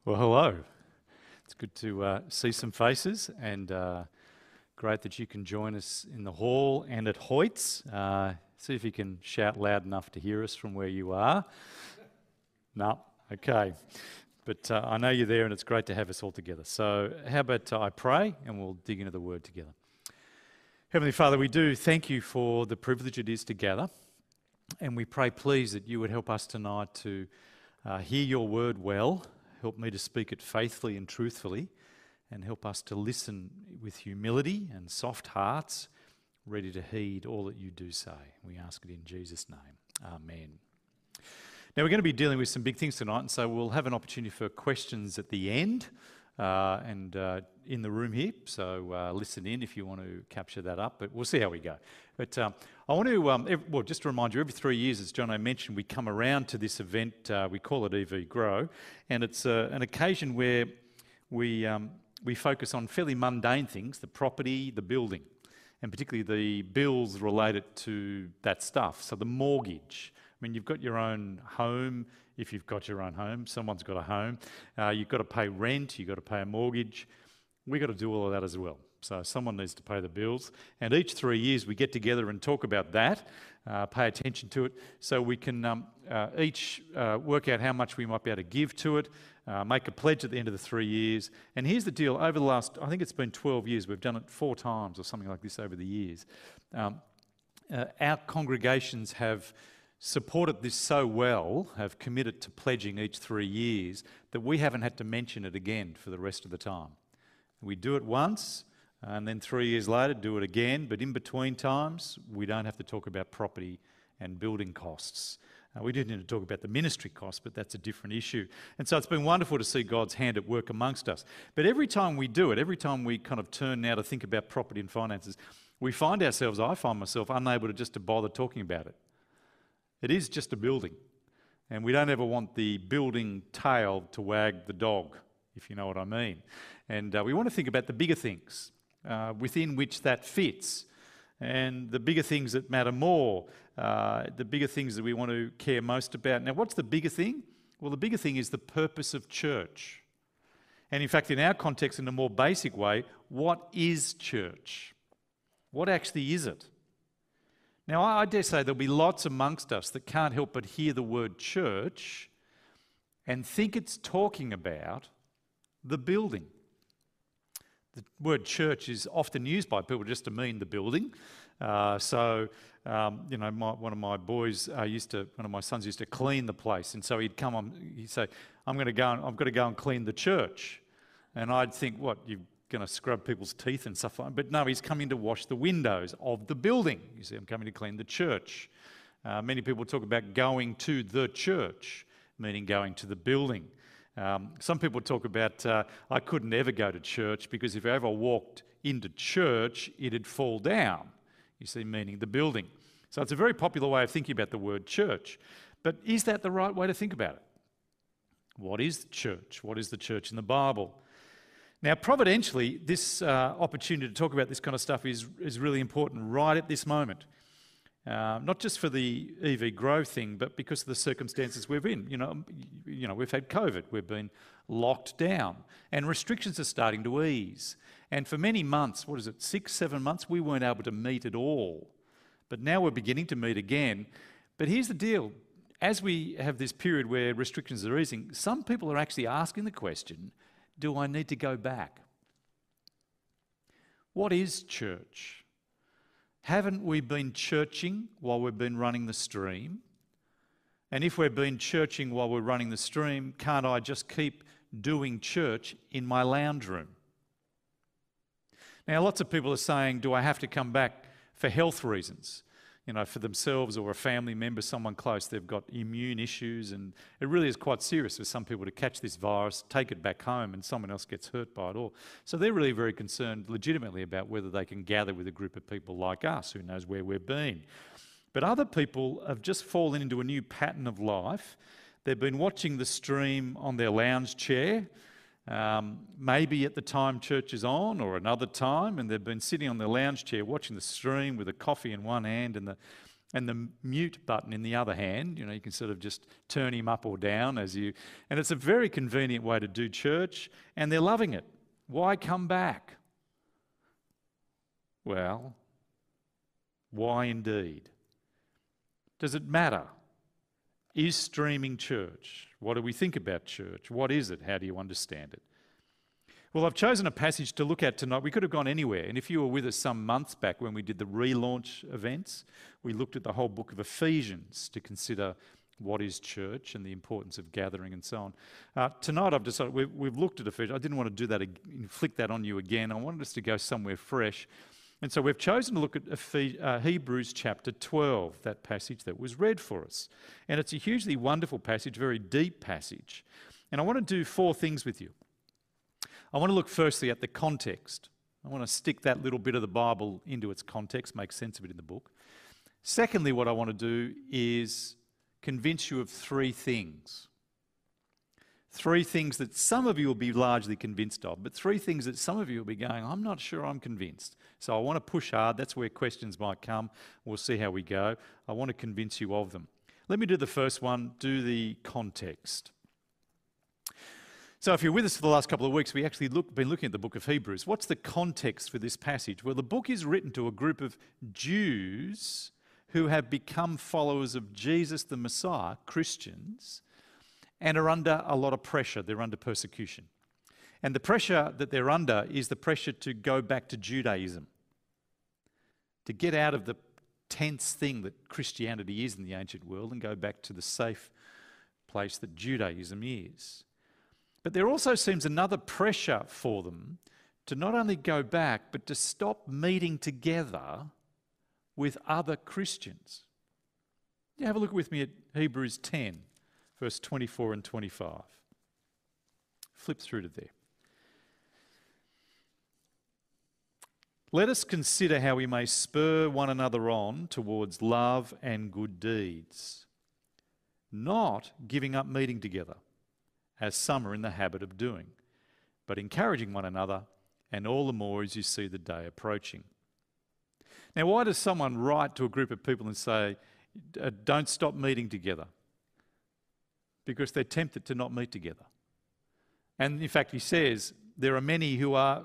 Well, hello. It's good to see some faces, and great that you can join us in the hall and at Hoyt's. See if you can shout loud enough to hear us from where you are. No, okay. But I know you're there, and it's great to have us all together. So how about I pray, and we'll dig into the Word together. Heavenly Father, we do thank you for the privilege it is to gather, and we pray, please, that you would help us tonight to hear your Word well. Help me to speak it faithfully and truthfully, and help us to listen with humility and soft hearts, ready to heed all that you do say. We ask it in Jesus' name. Amen. Now, we're going to be dealing with some big things tonight, and so we'll have an opportunity for questions at the end and in the room here, so listen in if you want to capture that up, but we'll see how we go. But I want to, just to remind you, every 3 years, as Jono mentioned, we come around to this event, we call it EV Grow, and it's an occasion where we focus on fairly mundane things, the property, the building, and particularly the bills related to that stuff, so the mortgage. I mean, you've got your own home. If you've got your own home, someone's got a home. You've got to pay rent. You've got to pay a mortgage. We've got to do all of that as well. So someone needs to pay the bills. And each 3 years we get together and talk about that, pay attention to it, so we can each work out how much we might be able to give to it, make a pledge at the end of the 3 years. And here's the deal. Over the last, I think it's been 12 years, we've done it 4 times or something like this over the years. Our congregations have supported this so well, have committed to pledging each 3 years, that we haven't had to mention it again for the rest of the time. We do it once, and then 3 years later do it again, but in between times we don't have to talk about property and building costs. We do need to talk about the ministry costs, but that's a different issue. And so it's been wonderful to see God's hand at work amongst us. But every time we do it, every time we kind of turn now to think about property and finances, we find ourselves, I find myself, unable to bother talking about it. It is just a building, and we don't ever want the building tail to wag the dog, if you know what I mean. And we want to think about the bigger things within which that fits, and the bigger things that matter more, the bigger things that we want to care most about. Now, what's the bigger thing? Well, the bigger thing is the purpose of church. And in fact, in our context, in a more basic way, what is church? What actually is it? Now, I dare say there'll be lots amongst us that can't help but hear the word church and think it's talking about the building. The word church is often used by people just to mean the building. One of my boys one of my sons used to clean the place, and so he'd say, I've got to go and clean the church. And I'd think, what, you're going to scrub people's teeth and stuff like that? But no, he's coming to wash the windows of the building. You see, I'm coming to clean the church. Many people talk about going to the church, meaning going to the building. Some people talk about, I couldn't ever go to church because if I ever walked into church, it'd fall down, you see, meaning the building. So it's a very popular way of thinking about the word church. But is that the right way to think about it? What is church? What is the church in the Bible? Now, providentially, this opportunity to talk about this kind of stuff is really important right at this moment. Not just for the EV Grow thing, but because of the circumstances we're in. You know, we've had COVID, we've been locked down, and restrictions are starting to ease. And for many months, 6, 7 months, we weren't able to meet at all. But now we're beginning to meet again. But here's the deal. As we have this period where restrictions are easing, some people are actually asking the question, do I need to go back? What is church? Haven't we been churching while we've been running the stream? And if we've been churching while we're running the stream, can't I just keep doing church in my lounge room? Now, lots of people are saying, do I have to come back for health reasons? You know, for themselves or a family member, someone close, they've got immune issues, and it really is quite serious for some people to catch this virus, take it back home, and someone else gets hurt by it all. So they're really very concerned legitimately about whether they can gather with a group of people like us, who knows where we've been. But other people have just fallen into a new pattern of life. They've been watching the stream on their lounge chair, maybe at the time church is on or another time, and they've been sitting on their lounge chair watching the stream with a coffee in one hand and And the mute button in the other hand, you can sort of just turn him up or down and it's a very convenient way to do church, and they're loving it. Why come back? Well, why indeed? Does it matter? Is streaming church? What do we think about church? What is it? How do you understand it? Well, I've chosen a passage to look at tonight. We could have gone anywhere. And if you were with us some months back when we did the relaunch events, we looked at the whole book of Ephesians to consider what is church and the importance of gathering and so on. Tonight I've decided we've looked at Ephesians. I didn't want to do that, inflict that on you again. I wanted us to go somewhere fresh. And so we've chosen to look at Hebrews chapter 12, that passage that was read for us. And it's a hugely wonderful passage, very deep passage. And I want to do 4 things with you. I want to look firstly at the context. I want to stick that little bit of the Bible into its context, make sense of it in the book. Secondly, what I want to do is convince you of 3 things. 3 things that some of you will be largely convinced of, but 3 things that some of you will be going, I'm not sure I'm convinced. So I want to push hard. That's where questions might come. We'll see how we go. I want to convince you of them. Let me do the first one, do the context. So if you're with us for the last couple of weeks, we actually been looking at the book of Hebrews. What's the context for this passage? Well, the book is written to a group of Jews who have become followers of Jesus the Messiah, Christians, and are under a lot of pressure. They're under persecution. And the pressure that they're under is the pressure to go back to Judaism, to get out of the tense thing that Christianity is in the ancient world and go back to the safe place that Judaism is. But there also seems another pressure for them to not only go back, but to stop meeting together with other Christians. You have a look with me at Hebrews 10, verse 24 and 25. Flip through to there. Let us consider how we may spur one another on towards love and good deeds, not giving up meeting together, as some are in the habit of doing, but encouraging one another, and all the more as you see the day approaching. Now, why does someone write to a group of people and say, don't stop meeting together? Because they're tempted to not meet together. And in fact, he says, there are many who are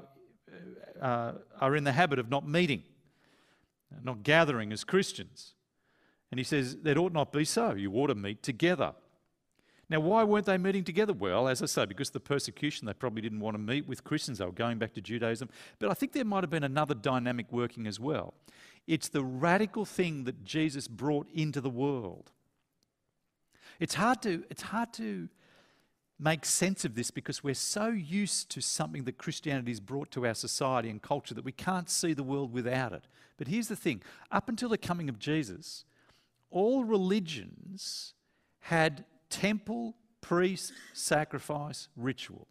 in the habit of not meeting, not gathering as Christians. And he says, that ought not be so. You ought to meet together. Now, why weren't they meeting together? Well, as I say, because of the persecution, they probably didn't want to meet with Christians. They were going back to Judaism. But I think there might have been another dynamic working as well. It's the radical thing that Jesus brought into the world. It's hard to make sense of this because we're so used to something that Christianity has brought to our society and culture that we can't see the world without it. But here's the thing. Up until the coming of Jesus, all religions had temple, priest, sacrifice, ritual.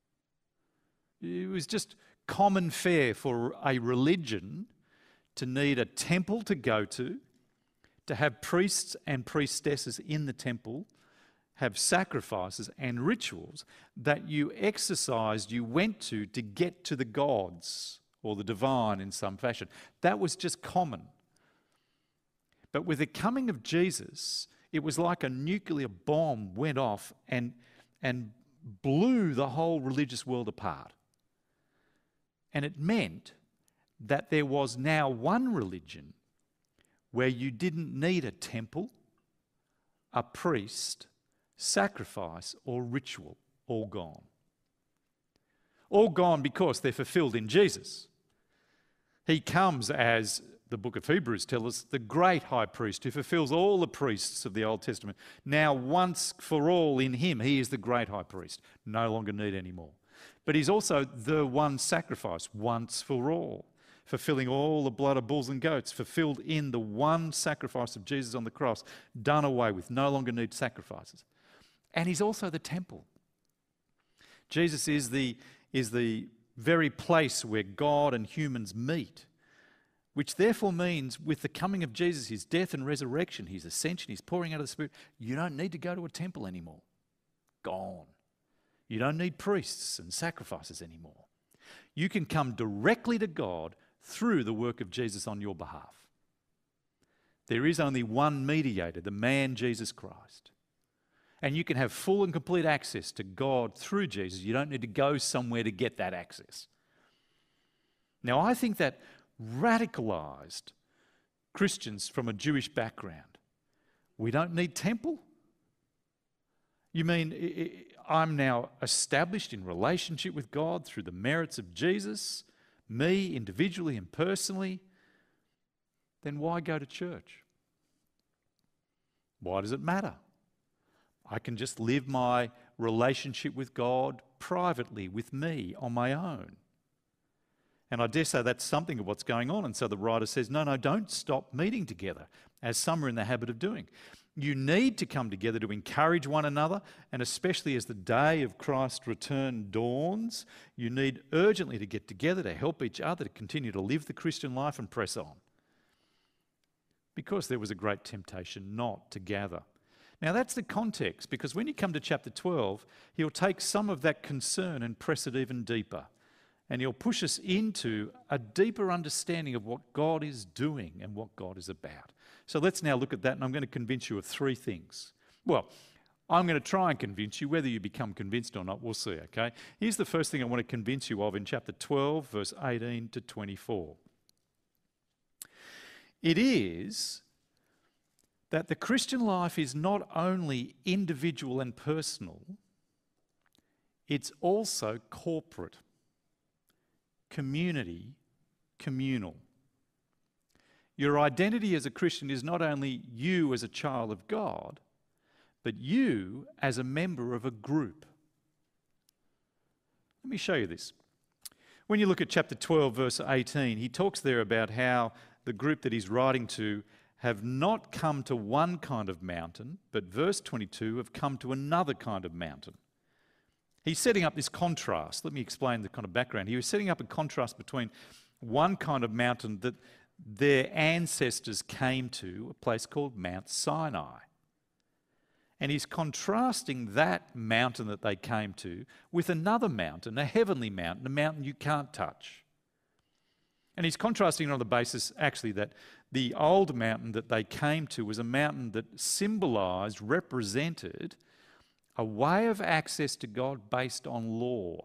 It was just common fare for a religion to need a temple to go to have priests and priestesses in the temple, have sacrifices and rituals that you exercised, you went to get to the gods or the divine in some fashion. That was just common. But with the coming of Jesus, it was like a nuclear bomb went off and blew the whole religious world apart. And it meant that there was now one religion where you didn't need a temple, a priest, sacrifice, or ritual. All gone. All gone because they're fulfilled in Jesus. He comes as the book of Hebrews tells us, the great high priest who fulfills all the priests of the Old Testament. Now, once for all in him, he is the great high priest. No longer need any more. But he's also the one sacrifice, once for all, fulfilling all the blood of bulls and goats, fulfilled in the one sacrifice of Jesus on the cross, done away with, no longer need sacrifices. And he's also the temple. Jesus is the very place where God and humans meet, which therefore means with the coming of Jesus, his death and resurrection, his ascension, his pouring out of the Spirit, you don't need to go to a temple anymore. Gone. You don't need priests and sacrifices anymore. You can come directly to God through the work of Jesus on your behalf. There is only one mediator, the man Jesus Christ. And you can have full and complete access to God through Jesus. You don't need to go somewhere to get that access. Now, I think that radicalized Christians from a Jewish background. We don't need temple? You mean I'm now established in relationship with God through the merits of Jesus, me individually and personally? Then why go to church? Why does it matter? I can just live my relationship with God privately with me on my own. And I dare say that's something of what's going on. And so the writer says, no, don't stop meeting together, as some are in the habit of doing. You need to come together to encourage one another, and especially as the day of Christ's return dawns, you need urgently to get together to help each other to continue to live the Christian life and press on. Because there was a great temptation not to gather. Now that's the context, because when you come to chapter 12, he'll take some of that concern and press it even deeper. And he'll push us into a deeper understanding of what God is doing and what God is about. So let's now look at that, and I'm going to convince you of three things. Well, I'm going to try and convince you. Whether you become convinced or not, we'll see, okay? Here's the first thing I want to convince you of in chapter 12, verse 18 to 24. It is that the Christian life is not only individual and personal, it's also corporate, community, communal. Your identity as a Christian is not only you as a child of God, but you as a member of a group. Let me show you this. When you look at chapter 12, verse 18, he talks there about how the group that he's writing to have not come to one kind of mountain, but verse 22 have come to another kind of mountain. He's setting up this contrast. Let me explain the kind of background. He was setting up a contrast between one kind of mountain that their ancestors came to, a place called Mount Sinai. And he's contrasting that mountain that they came to with another mountain, a heavenly mountain, a mountain you can't touch. And he's contrasting it on the basis, actually, that the old mountain that they came to was a mountain that symbolised, represented, a way of access to God based on law.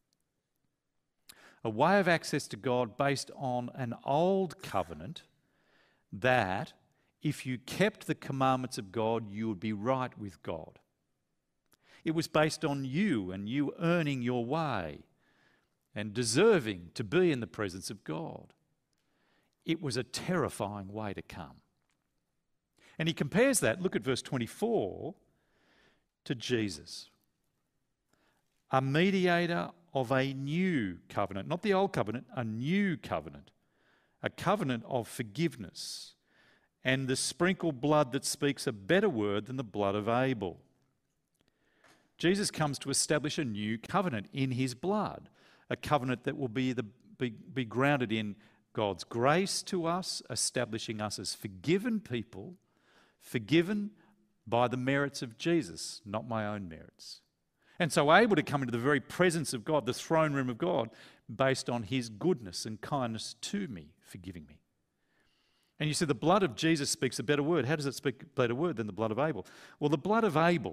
A way of access to God based on an old covenant that, if you kept the commandments of God, you would be right with God. It was based on you and you earning your way and deserving to be in the presence of God. It was a terrifying way to come. And he compares that, look at verse 24, to Jesus, a mediator of a new covenant, not the old covenant, a new covenant, a covenant of forgiveness, and the sprinkled blood that speaks a better word than the blood of Abel. Jesus comes to establish a new covenant in his blood, a covenant that will be grounded in God's grace to us, establishing us as forgiven people, forgiven by the merits of Jesus, not my own merits. And so able to come into the very presence of God, the throne room of God, based on his goodness and kindness to me, forgiving me. And you see, the blood of Jesus speaks a better word. How does it speak a better word than the blood of Abel? Well, the blood of Abel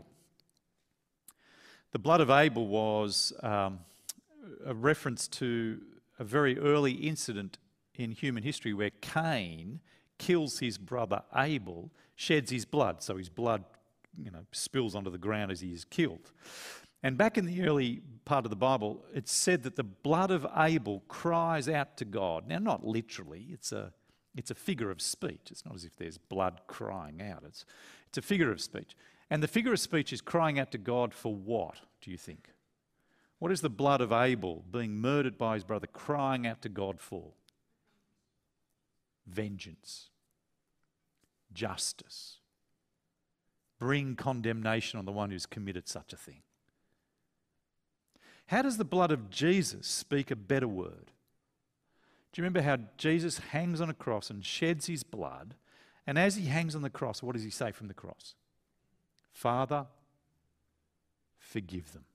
was a reference to a very early incident in human history where Cain kills his brother Abel, sheds his blood, so his blood, spills onto the ground as he is killed. And back in the early part of the Bible, it's said that the blood of Abel cries out to God. Now, not literally, it's a figure of speech. It's not as if there's blood crying out. It's a figure of speech. And the figure of speech is crying out to God for what, do you think? What is the blood of Abel being murdered by his brother crying out to God for? Vengeance. Justice. Bring condemnation on the one who's committed such a thing. How does the blood of Jesus speak a better word? Do you remember how Jesus hangs on a cross and sheds his blood? And as he hangs on the cross, what does he say from the cross? Father, forgive them.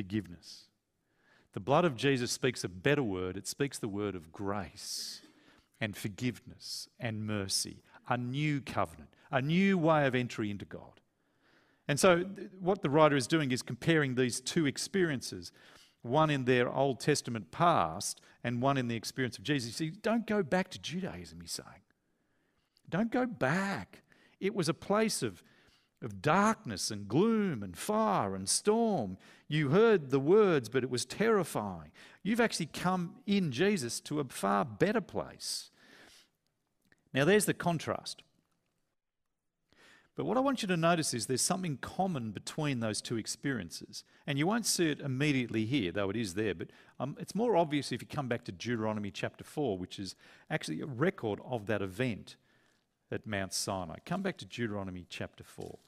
Forgiveness. The blood of Jesus speaks a better word. It speaks the word of grace. and forgiveness and mercy, a new covenant, a new way of entry into God. And so what the writer is doing is comparing these two experiences, one in their Old Testament past and one in the experience of Jesus. You see, don't go back to Judaism, he's saying. Don't go back. It was a place of darkness and gloom and fire and storm. You heard the words, but it was terrifying. You've actually come in Jesus to a far better place. Now there's the contrast. But what I want you to notice is there's something common between those two experiences. And you won't see it immediately here, though it is there, but it's more obvious if you come back to Deuteronomy chapter 4, which is actually a record of that event at Mount Sinai. Come back to Deuteronomy chapter 4.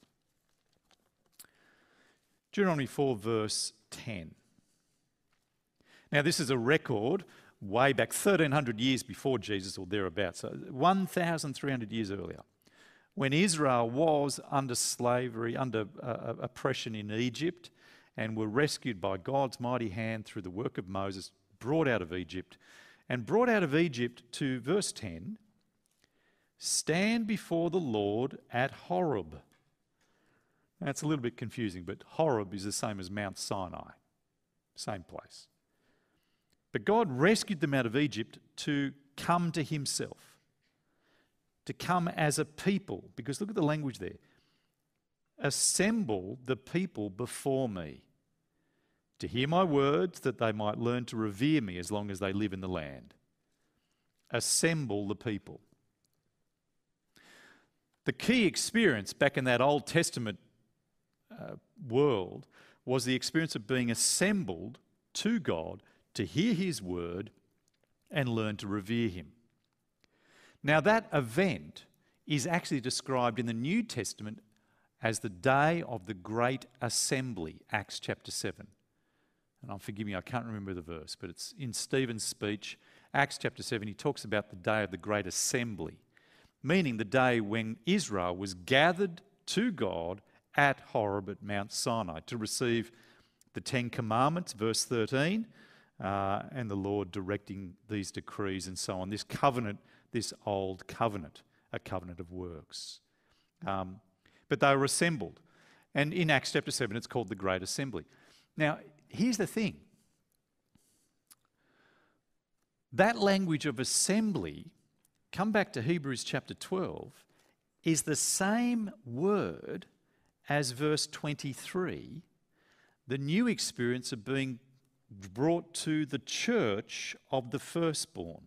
Deuteronomy 4 verse 10. Now this is a record way back 1,300 years before Jesus or thereabouts, so 1,300 years earlier, when Israel was under slavery, under oppression in Egypt, and were rescued by God's mighty hand through the work of Moses, brought out of Egypt, to verse 10, stand before the Lord at Horeb. That's a little bit confusing, but Horeb is the same as Mount Sinai, same place. But God rescued them out of Egypt to come to himself, to come as a people, because look at the language there. Assemble the people before me, to hear my words, that they might learn to revere me as long as they live in the land. Assemble the people. The key experience back in that Old Testament world was the experience of being assembled to God to hear his word and learn to revere him. Now that event is actually described in the New Testament as the day of the great assembly, Acts chapter 7. And forgive me, I can't remember the verse, but it's in Stephen's speech, Acts chapter 7, he talks about the day of the great assembly, meaning the day when Israel was gathered to God at Horeb at Mount Sinai to receive the Ten Commandments, verse 13, and the Lord directing these decrees and so on. This covenant, this old covenant, a covenant of works. But they were assembled. And in Acts chapter 7, it's called the Great Assembly. Now, here's the thing. That language of assembly, come back to Hebrews chapter 12, is the same word as verse 23, the new experience of being brought to the church of the firstborn.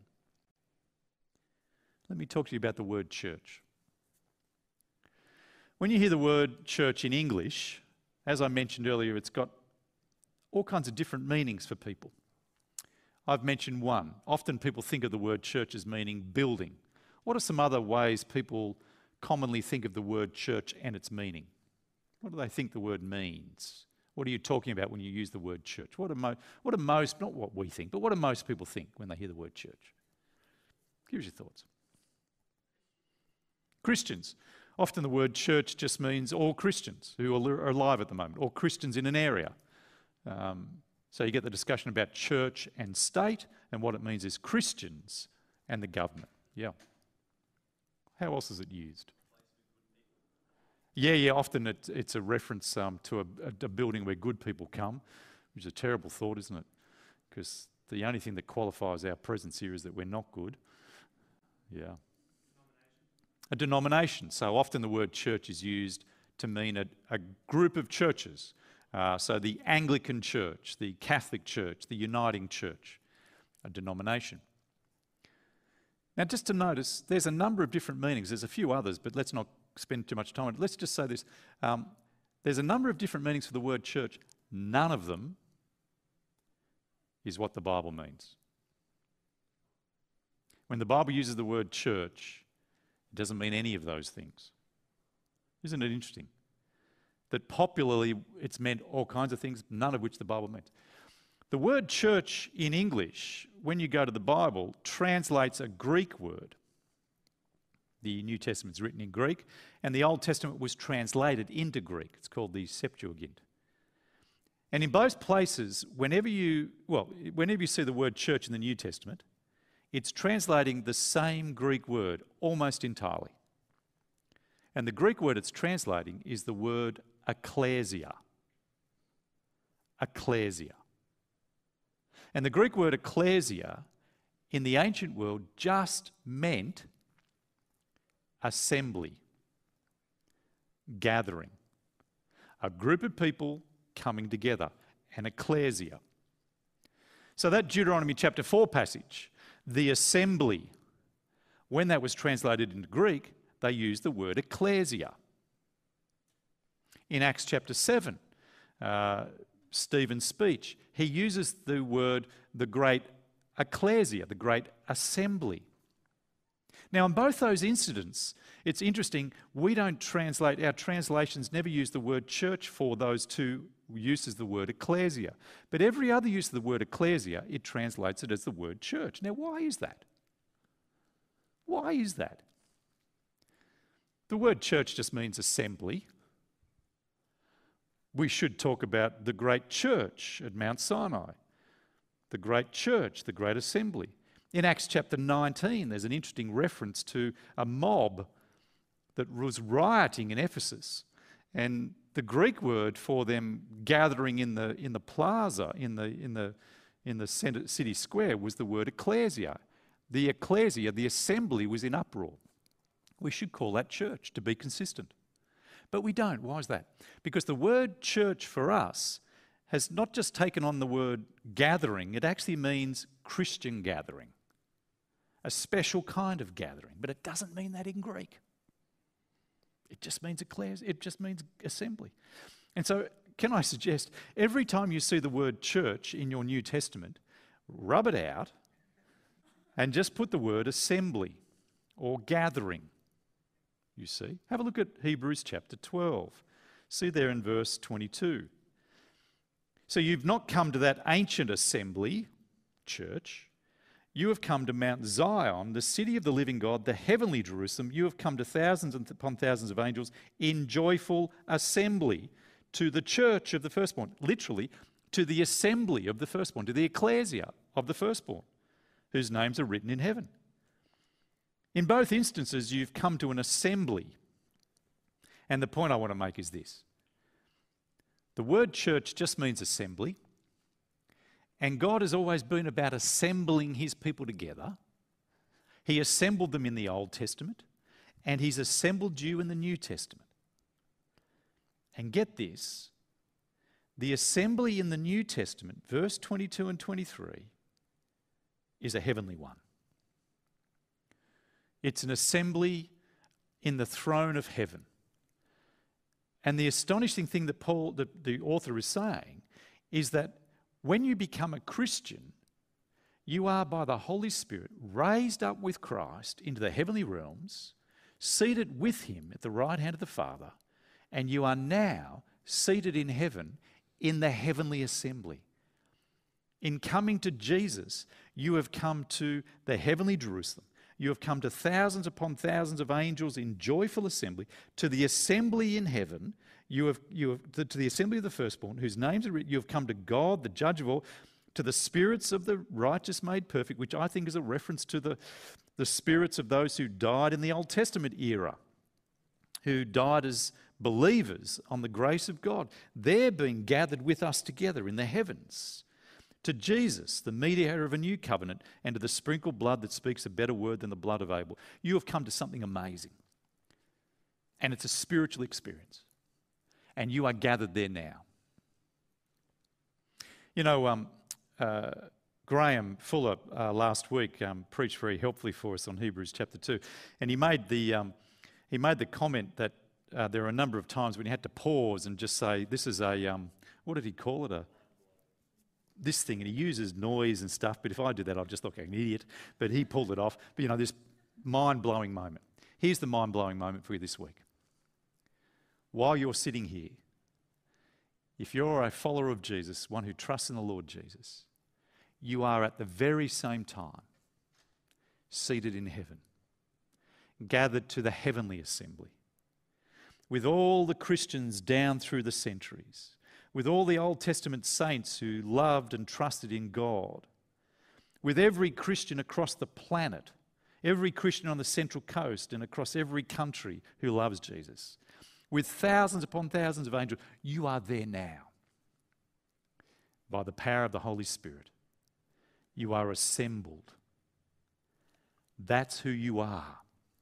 Let me talk to you about the word church. When you hear the word church in English, as I mentioned earlier, it's got all kinds of different meanings for people. I've mentioned one. Often people think of the word church as meaning building. What are some other ways people commonly think of the word church and its meaning? What do they think the word means? What are you talking about when you use the word church? What are most, not what we think, but what do most people think when they hear the word church? Give us your thoughts. Christians. Often the word church just means all Christians who are alive at the moment, or Christians in an area. So you get the discussion about church and state, and what it means is Christians and the government. Yeah. How else is it used? Yeah, often it's a reference to a building where good people come, which is a terrible thought, isn't it? Because the only thing that qualifies our presence here is that we're not good. Yeah. A denomination. So often the word church is used to mean a group of churches. So the Anglican Church, the Catholic Church, the Uniting Church, a denomination. Now just to notice, there's a number of different meanings. There's a few others, but let's not spend too much time on it. Let's just say this. There's a number of different meanings for the word church. None of them is what the Bible means. When the Bible uses the word church, it doesn't mean any of those things. Isn't it interesting? That popularly it's meant all kinds of things, none of which the Bible meant. The word church in English, when you go to the Bible, translates a Greek word. The New Testament's written in Greek, and the Old Testament was translated into Greek. It's called the Septuagint. And in both places, whenever you see the word church in the New Testament, it's translating the same Greek word almost entirely. And the Greek word it's translating is the word ekklesia. Ekklesia. And the Greek word ekklesia in the ancient world just meant assembly, gathering, a group of people coming together, an ekklesia. So that Deuteronomy chapter 4 passage, the assembly, when that was translated into Greek, they used the word ekklesia. In Acts chapter 7, Stephen's speech, he uses the word, the great ekklesia, the great assembly. Now, in both those incidents, it's interesting, we don't translate, our translations never use the word church for those two uses the word ekklesia. But every other use of the word ekklesia, it translates it as the word church. Now, why is that? Why is that? The word church just means assembly. We should talk about the great church at Mount Sinai, the great church, the great assembly. In Acts chapter 19, there's an interesting reference to a mob that was rioting in Ephesus. And the Greek word for them gathering in the plaza, in the city square, was the word ekklesia. The ekklesia, the assembly, was in uproar. We should call that church to be consistent. But we don't. Why is that? Because the word church for us has not just taken on the word gathering, it actually means Christian gathering, a special kind of gathering. But it doesn't mean that in Greek. It just means ekklesia, it just means assembly. And so, can I suggest, every time you see the word church in your New Testament, rub it out and just put the word assembly or gathering. You see? Have a look at Hebrews chapter 12. See there in verse 22. So you've not come to that ancient assembly, church. You have come to Mount Zion, the city of the living God, the heavenly Jerusalem. You have come to thousands upon thousands of angels in joyful assembly to the church of the firstborn. Literally, to the assembly of the firstborn, to the ekklesia of the firstborn, whose names are written in heaven. In both instances, you've come to an assembly. And the point I want to make is this. The word church just means assembly. And God has always been about assembling his people together. He assembled them in the Old Testament, and he's assembled you in the New Testament. And get this, the assembly in the New Testament, verse 22 and 23, is a heavenly one. It's an assembly in the throne of heaven. And the astonishing thing that the author is saying, is that when you become a Christian, you are by the Holy Spirit raised up with Christ into the heavenly realms, seated with him at the right hand of the Father, and you are now seated in heaven in the heavenly assembly. In coming to Jesus, you have come to the heavenly Jerusalem. You have come to thousands upon thousands of angels in joyful assembly, to the assembly in heaven. You have to the assembly of the firstborn, whose names are written. You have come to God, the judge of all, to the spirits of the righteous made perfect, which I think is a reference to the spirits of those who died in the Old Testament era, who died as believers on the grace of God. They're being gathered with us together in the heavens. To Jesus, the mediator of a new covenant, and to the sprinkled blood that speaks a better word than the blood of Abel. You have come to something amazing. And it's a spiritual experience. And you are gathered there now. You know, Graham Fuller last week preached very helpfully for us on Hebrews chapter 2. And he made the comment that there are a number of times when he had to pause and just say, this is a, what did he call it? This thing, and he uses noise and stuff, but if I do that, I'll just look like an idiot. But he pulled it off. But you know, this mind-blowing moment. Here's the mind-blowing moment for you this week. While you're sitting here, if you're a follower of Jesus, one who trusts in the Lord Jesus, you are at the very same time seated in heaven, gathered to the heavenly assembly, with all the Christians down through the centuries, with all the Old Testament saints who loved and trusted in God, with every Christian across the planet, every Christian on the Central Coast and across every country who loves Jesus, with thousands upon thousands of angels. You are there now. By the power of the Holy Spirit, you are assembled. That's who you are.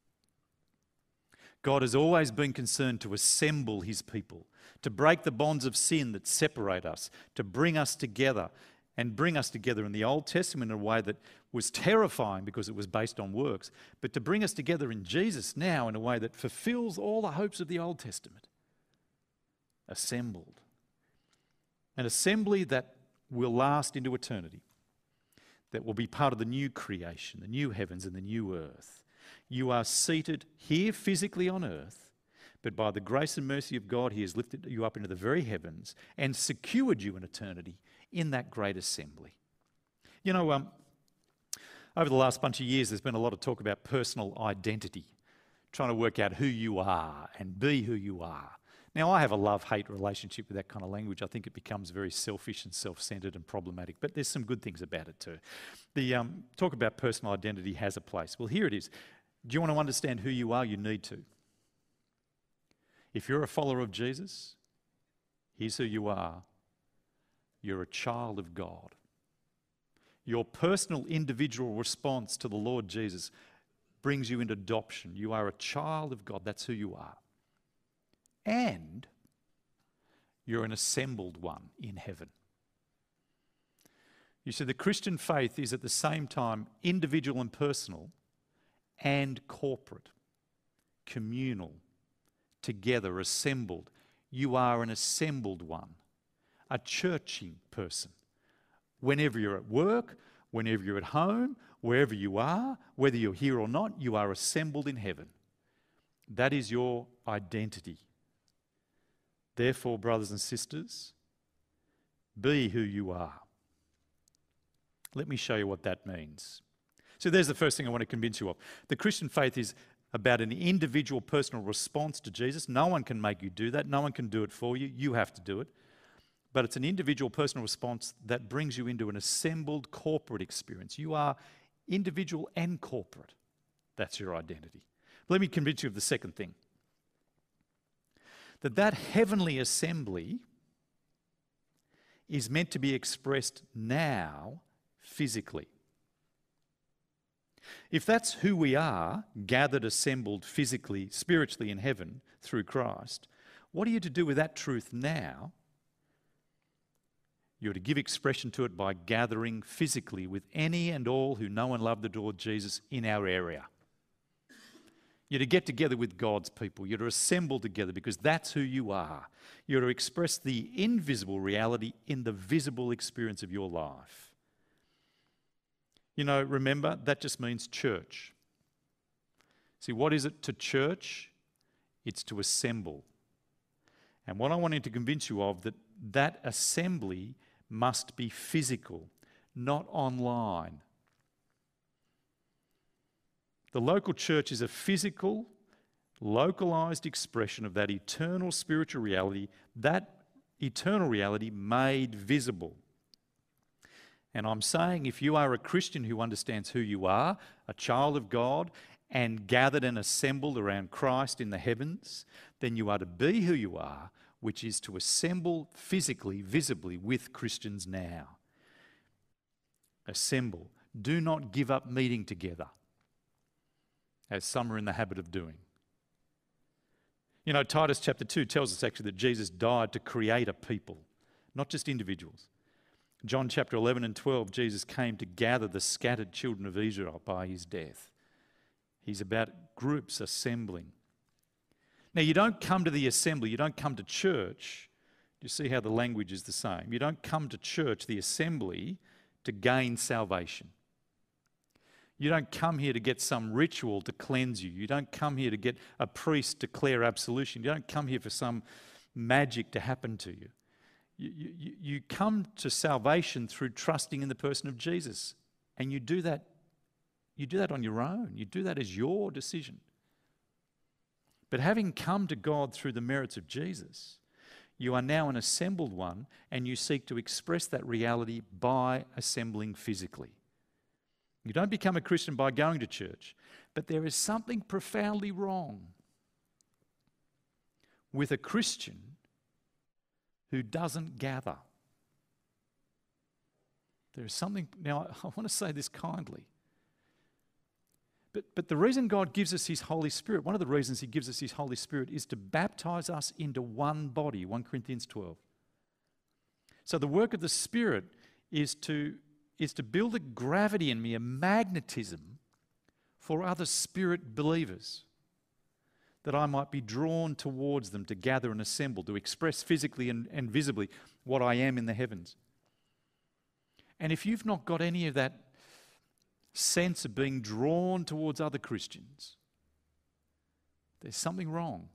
God has always been concerned to assemble his people, to break the bonds of sin that separate us, to bring us together, and bring us together in the Old Testament in a way that was terrifying because it was based on works, but to bring us together in Jesus now in a way that fulfills all the hopes of the Old Testament. Assembled. An assembly that will last into eternity, that will be part of the new creation, the new heavens and the new earth. You are seated here physically on earth, but by the grace and mercy of God, he has lifted you up into the very heavens and secured you in eternity in that great assembly. You know, over the last bunch of years, there's been a lot of talk about personal identity, trying to work out who you are and be who you are. Now, I have a love-hate relationship with that kind of language. I think it becomes very selfish and self-centred and problematic, but there's some good things about it too. The talk about personal identity has a place. Well, here it is. Do you want to understand who you are? You need to. If you're a follower of Jesus, here's who you are. You're a child of God. Your personal individual response to the Lord Jesus brings you into adoption. You are a child of God. That's who you are. And you're an assembled one in heaven. You see, the Christian faith is at the same time individual and personal and corporate, communal, together, assembled. You are an assembled one, a churching person. Whenever you're at work, whenever you're at home, wherever you are, whether you're here or not, you are assembled in heaven. That is your identity. Therefore, brothers and sisters, be who you are. Let me show you what that means. So there's the first thing I want to convince you of. The Christian faith is about an individual personal response to Jesus. No one can make you do that. No one can do it for you. You have to do it. But it's an individual personal response that brings you into an assembled corporate experience. You are individual and corporate. That's your identity. Let me convince you of the second thing. That heavenly assembly is meant to be expressed now physically. If that's who we are, gathered, assembled physically, spiritually in heaven through Christ, what are you to do with that truth now? You're to give expression to it by gathering physically with any and all who know and love the Lord Jesus in our area. You're to get together with God's people. You're to assemble together because that's who you are. You're to express the invisible reality in the visible experience of your life. You know, remember, that just means church. See, what is it to church? It's to assemble. And what I wanted to convince you of, that assembly must be physical, not online. The local church is a physical, localized expression of that eternal spiritual reality, that eternal reality made visible. And I'm saying if you are a Christian who understands who you are, a child of God, and gathered and assembled around Christ in the heavens, then you are to be who you are, which is to assemble physically, visibly with Christians now. Assemble. Do not give up meeting together, as some are in the habit of doing. You know, Titus chapter 2 tells us actually that Jesus died to create a people, not just individuals. John chapter 11 and 12, Jesus came to gather the scattered children of Israel by his death. He's about groups assembling. Now, you don't come to the assembly, you don't come to church. You see how the language is the same. You don't come to church, the assembly, to gain salvation. You don't come here to get some ritual to cleanse you. You don't come here to get a priest to declare absolution. You don't come here for some magic to happen to you. You come to salvation through trusting in the person of Jesus. And you do that on your own. You do that as your decision. But having come to God through the merits of Jesus, you are now an assembled one, and you seek to express that reality by assembling physically. You don't become a Christian by going to church. But there is something profoundly wrong with a Christian who doesn't gather. There is something, now I want to say this kindly, but the reason God gives us His Holy Spirit, one of the reasons He gives us His Holy Spirit is to baptize us into one body, 1 Corinthians 12. So the work of the Spirit is to build a gravity in me, a magnetism for other Spirit believers, that I might be drawn towards them to gather and assemble, to express physically and visibly what I am in the heavens. And if you've not got any of that sense of being drawn towards other Christians, there's something wrong.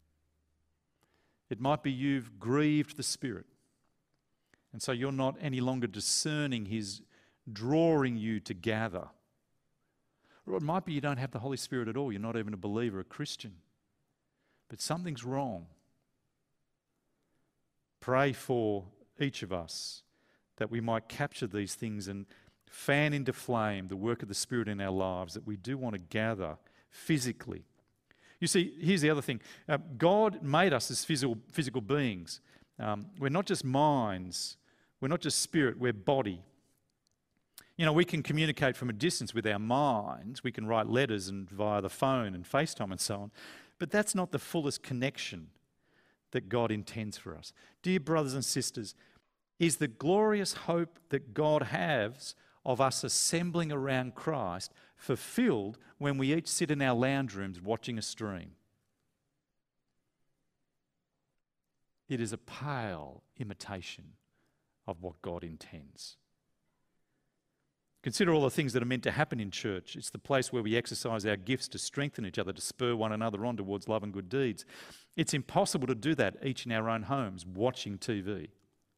It might be you've grieved the Spirit, and so you're not any longer discerning His drawing you to gather. Or it might be you don't have the Holy Spirit at all. You're not even a believer, a Christian. But something's wrong. Pray for each of us that we might capture these things and fan into flame the work of the Spirit in our lives, that we do want to gather physically. You see, here's the other thing. God made us as physical beings. We're not just minds. We're not just spirit. We're body. You know, we can communicate from a distance with our minds. We can write letters and via the phone and FaceTime and so on. But that's not the fullest connection that God intends for us. Dear brothers and sisters, is the glorious hope that God has of us assembling around Christ fulfilled when we each sit in our lounge rooms watching a stream? It is a pale imitation of what God intends. Consider all the things that are meant to happen in church. It's the place where we exercise our gifts to strengthen each other, to spur one another on towards love and good deeds. It's impossible to do that each in our own homes, watching TV.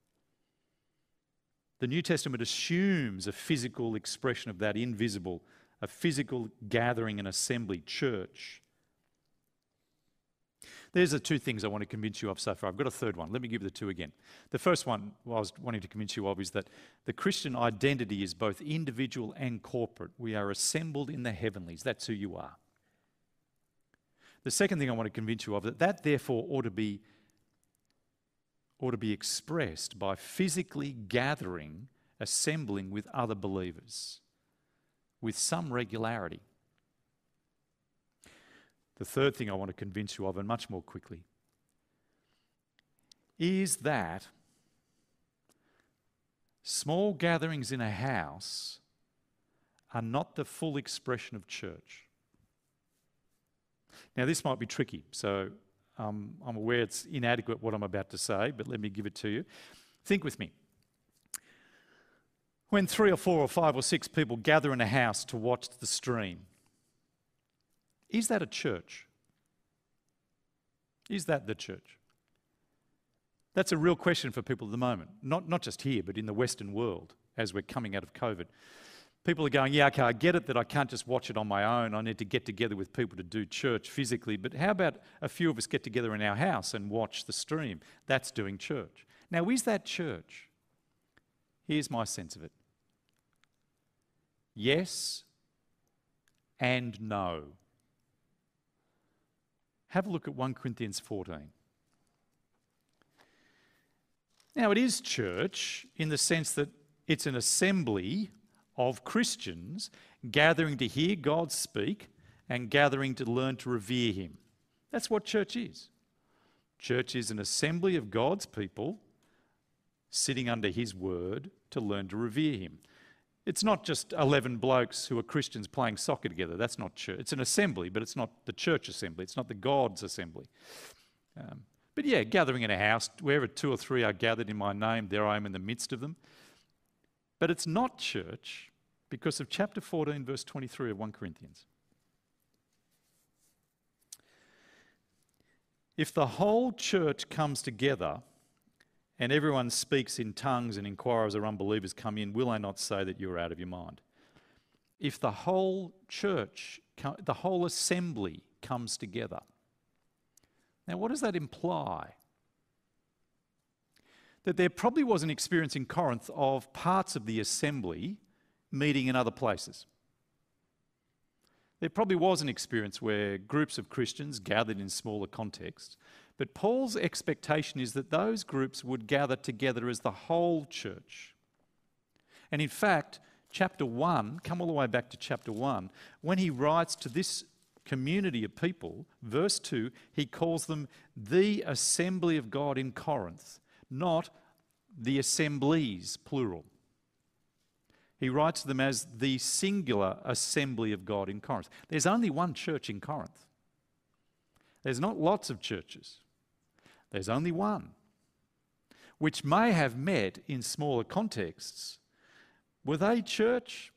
The New Testament assumes a physical expression of that invisible, a physical gathering and assembly, church. There's the two things I want to convince you of so far. I've got a third one. Let me give you the two again. The first one I was wanting to convince you of is that the Christian identity is both individual and corporate. We are assembled in the heavenlies. That's who you are. The second thing I want to convince you of, that therefore ought to be expressed by physically gathering, assembling with other believers with some regularity. The third thing I want to convince you of, and much more quickly, is that small gatherings in a house are not the full expression of church. Now, this might be tricky, so I'm aware it's inadequate what I'm about to say, but let me give it to you. Think with me. When 3 or 4 or 5 or 6 people gather in a house to watch the stream, is that a church? Is that the church? That's a real question for people at the moment. Not just here, but in the Western world as we're coming out of COVID. People are going, yeah, okay, I get it that I can't just watch it on my own. I need to get together with people to do church physically. But how about a few of us get together in our house and watch the stream? That's doing church. Now, is that church? Here's my sense of it. Yes and no. Have a look at 1 Corinthians 14. Now, it is church in the sense that it's an assembly of Christians gathering to hear God speak and gathering to learn to revere Him. That's what church is. Church is an assembly of God's people sitting under His word to learn to revere Him. It's not just 11 blokes who are Christians playing soccer together. That's not church. It's an assembly, but it's not the church assembly. It's not the God's assembly. But yeah, gathering in a house, wherever 2 or 3 are gathered in my name, there I am in the midst of them. But it's not church because of chapter 14, verse 23 of 1 Corinthians. If the whole church comes together and everyone speaks in tongues and inquirers or unbelievers come in, will I not say that you're out of your mind? If the whole church, the whole assembly comes together. Now, what does that imply? That there probably was an experience in Corinth of parts of the assembly meeting in other places. There probably was an experience where groups of Christians gathered in smaller contexts, but Paul's expectation is that those groups would gather together as the whole church. And in fact, chapter 1, come all the way back to chapter 1, when he writes to this community of people, verse 2, he calls them the assembly of God in Corinth, not the assemblies, plural. He writes to them as the singular assembly of God in Corinth. There's only one church in Corinth. There's not lots of churches. There's only one, which may have met in smaller contexts. Were they church?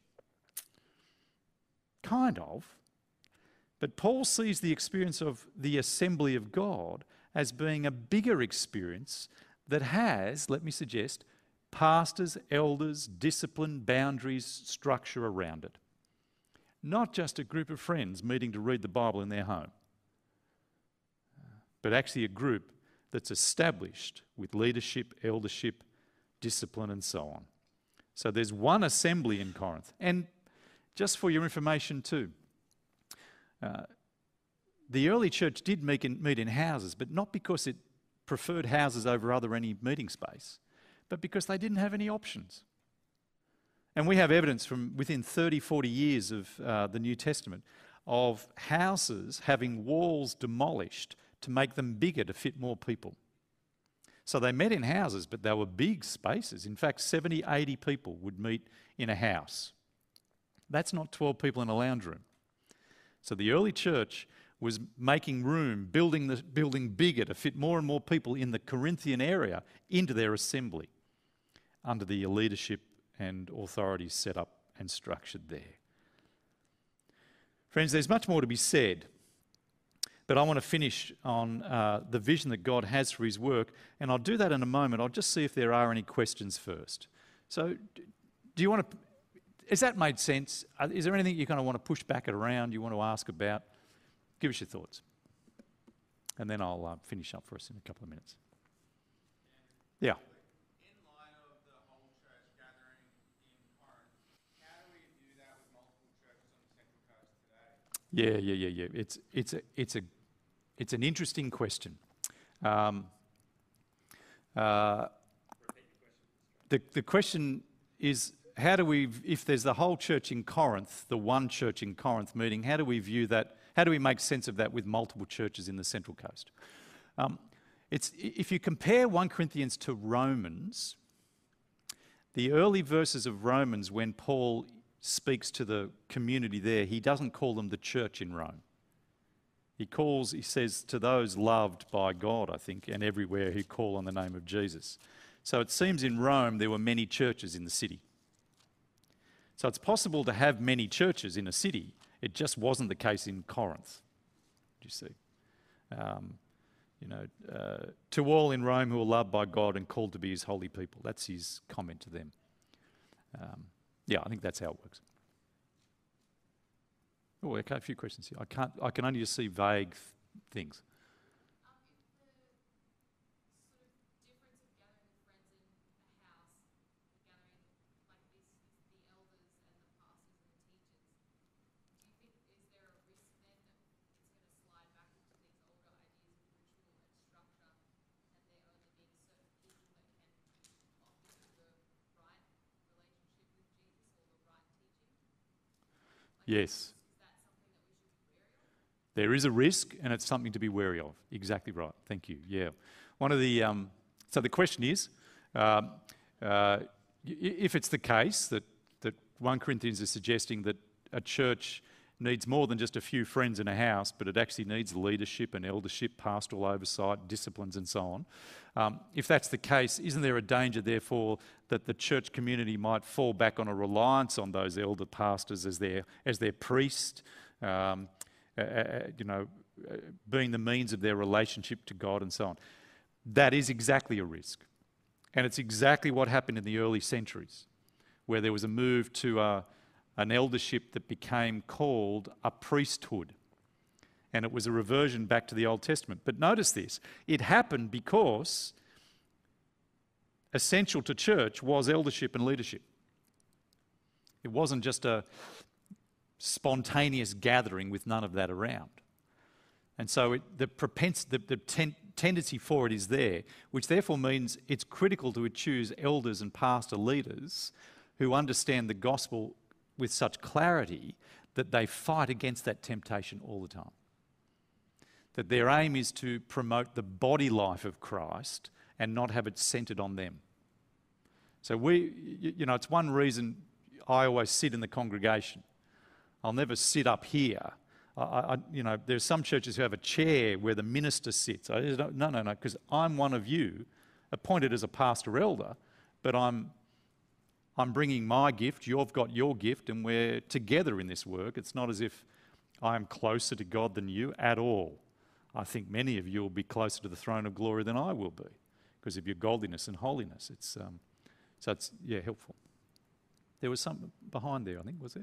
Kind of. But Paul sees the experience of the assembly of God as being a bigger experience that has, let me suggest, pastors, elders, discipline, boundaries, structure around it. Not just a group of friends meeting to read the Bible in their home, but actually a group that's established with leadership, eldership, discipline, and so on. So there's one assembly in Corinth. And just for your information too, the early church did meet in houses, but not because it preferred houses over any meeting space, but because they didn't have any options. And we have evidence from within 30, 40 years of the New Testament of houses having walls demolished to make them bigger to fit more people. So they met in houses, but they were big spaces. In fact, 70, 80 people would meet in a house. That's not 12 people in a lounge room. So the early church was making room, building the building bigger to fit more and more people in the Corinthian area into their assembly under the leadership and authority set up and structured there. Friends, there's much more to be said, but I want to finish on the vision that God has for his work, and I'll do that in a moment. I'll just see if there are any questions first. So do you want to... Has that made sense? Is there anything you kind of want to push back it around, you want to ask about? Give us your thoughts. And then I'll finish up for us in a couple of minutes. Yeah. In light of the whole church gathering in Corinth, how do we view that with multiple churches on the Central Coast today? Yeah. It's an interesting question. The question is, how do we, if there's the whole church in Corinth, the one church in Corinth meeting, how do we view that? How do we make sense of that with multiple churches in the Central Coast? If you compare 1 Corinthians to Romans, the early verses of Romans, when Paul speaks to the community there, he doesn't call them the church in Rome. He says to those loved by God, I think, and everywhere who call on the name of Jesus. So it seems in Rome there were many churches in the city. So it's possible to have many churches in a city. It just wasn't the case in Corinth, do you see? To all in Rome who are loved by God and called to be his holy people. That's his comment to them. I think that's how it works. Oh, okay, a few questions here. I can only just see vague things. Yes. There is a risk, and it's something to be wary of. Exactly right. Thank you. Yeah. One of the so the question is, if it's the case that 1 Corinthians is suggesting that a church needs more than just a few friends in a house, but it actually needs leadership and eldership, pastoral oversight, disciplines, and so on. If that's the case, isn't there a danger, therefore, that the church community might fall back on a reliance on those elder pastors as their priest, being the means of their relationship to God and so on? That is exactly a risk. And it's exactly what happened in the early centuries, where there was a move to an eldership that became called a priesthood. And it was a reversion back to the Old Testament. But notice this, it happened because essential to church was eldership and leadership. It wasn't just spontaneous gathering with none of that around. And so the tendency for it is there, which therefore means it's critical to choose elders and pastor leaders who understand the gospel with such clarity that they fight against that temptation all the time. That their aim is to promote the body life of Christ and not have it centred on them. So it's one reason I always sit in the congregation. I'll never sit up here. There's some churches who have a chair where the minister sits. No, because I'm one of you, appointed as a pastor elder, but I'm bringing my gift, you've got your gift, and we're together in this work. It's not as if I'm closer to God than you at all. I think many of you will be closer to the throne of glory than I will be because of your godliness and holiness. It's helpful. There was something behind there, I think, was there?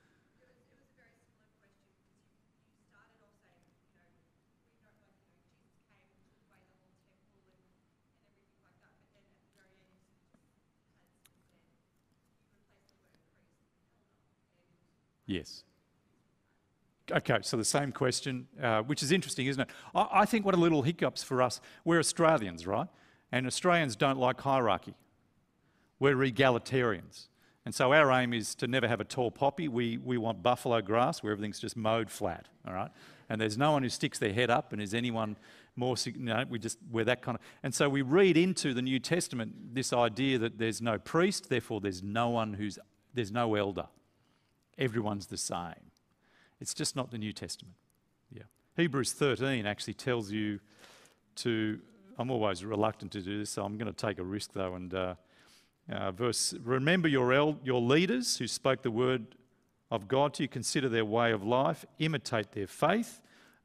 Yes. Okay, so the same question, which is interesting, isn't it? I think what a little hiccups for us, we're Australians, right? And Australians don't like hierarchy. We're egalitarians. And so our aim is to never have a tall poppy. We want buffalo grass where everything's just mowed flat, all right? And there's no one who sticks their head up, and is anyone more, we're that kind of... And so we read into the New Testament this idea that there's no priest, therefore there's no elder. Everyone's the same. It's just not the New Testament. Yeah. Hebrews 13 actually tells you to... I'm always reluctant to do this, so I'm going to take a risk though. And remember your leaders who spoke the word of God to you, consider their way of life, imitate their faith.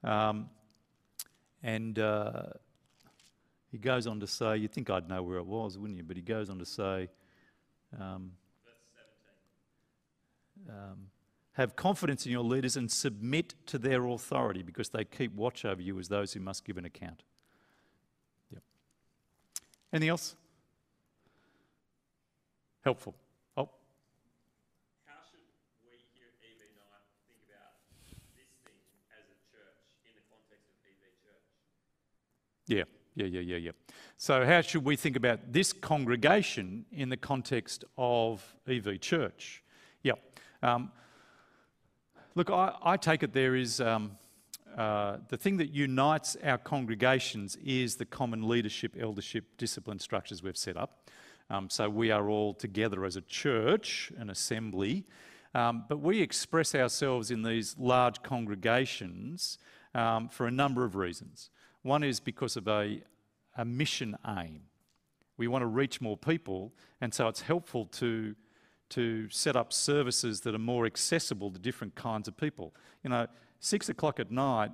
He goes on to say, you'd think I'd know where it was, wouldn't you? But he goes on to say... have confidence in your leaders and submit to their authority because they keep watch over you as those who must give an account. Yep. Anything else? Helpful. Oh. How should we here at EV Night think about this thing as a church in the context of EV Church? Yeah. So how should we think about this congregation in the context of EV Church? Yeah. Look, I take it there is the thing that unites our congregations is the common leadership, eldership, discipline structures we've set up. So we are all together as a church, an assembly, but we express ourselves in these large congregations for a number of reasons. One is because of a mission aim. We want to reach more people, and so it's helpful to set up services that are more accessible to different kinds of people. 6 o'clock at night,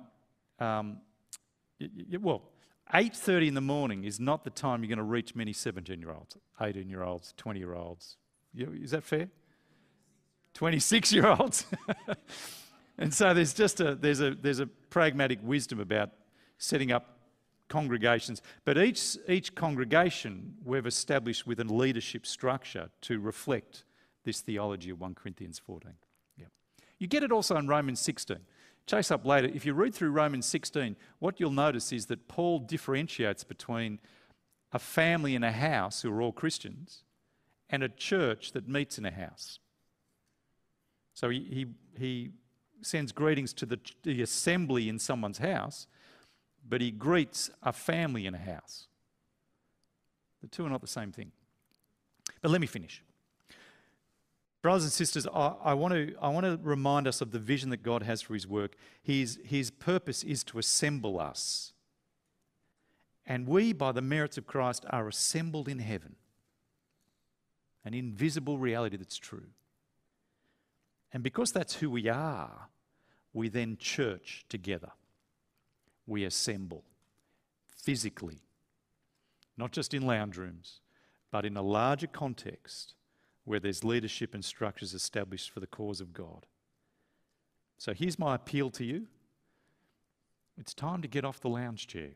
8:30 in the morning is not the time you're going to reach many 17-year-olds, 18-year-olds, 20-year-olds. Is that fair? 26-year-olds. And so there's a pragmatic wisdom about setting up congregations. But each congregation we've established with a leadership structure to reflect this theology of 1 Corinthians 14. Yeah. You get it also in Romans 16. Chase up later. If you read through Romans 16, what you'll notice is that Paul differentiates between a family in a house who are all Christians and a church that meets in a house. So he sends greetings to the assembly in someone's house, but he greets a family in a house. The two are not the same thing. But let me finish. Brothers and sisters, I want to remind us of the vision that God has for his work. His purpose is to assemble us. And we, by the merits of Christ, are assembled in heaven. An invisible reality that's true. And because that's who we are, we then church together. We assemble physically, not just in lounge rooms, but in a larger context where there's leadership and structures established for the cause of God. So here's my appeal to you. It's time to get off the lounge chair.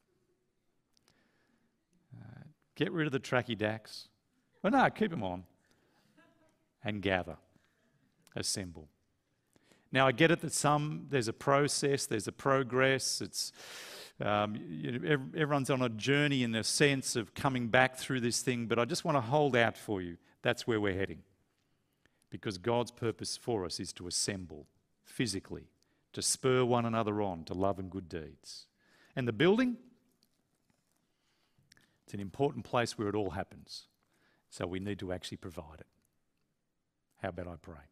Get rid of the tracky dacks. Well, no, keep them on. And gather. Assemble. Now, I get it that there's a process, there's a progress. Everyone's on a journey in the sense of coming back through this thing, but I just want to hold out for you. That's where we're heading. Because God's purpose for us is to assemble physically, to spur one another on to love and good deeds. And the building, it's an important place where it all happens. So we need to actually provide it. How about I pray?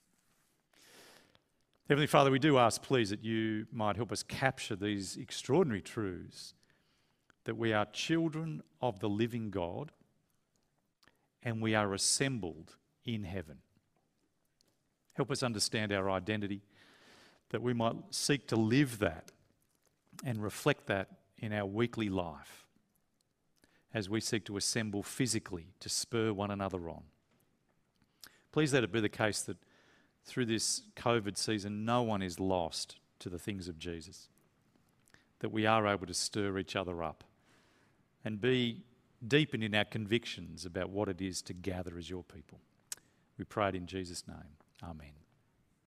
Heavenly Father, we do ask, please, that you might help us capture these extraordinary truths, that we are children of the living God and we are assembled in heaven. Help us understand our identity, that we might seek to live that and reflect that in our weekly life as we seek to assemble physically to spur one another on. Please let it be the case that through this COVID season, no one is lost to the things of Jesus, that we are able to stir each other up and be deepened in our convictions about what it is to gather as your people. We pray it in Jesus' name. Amen.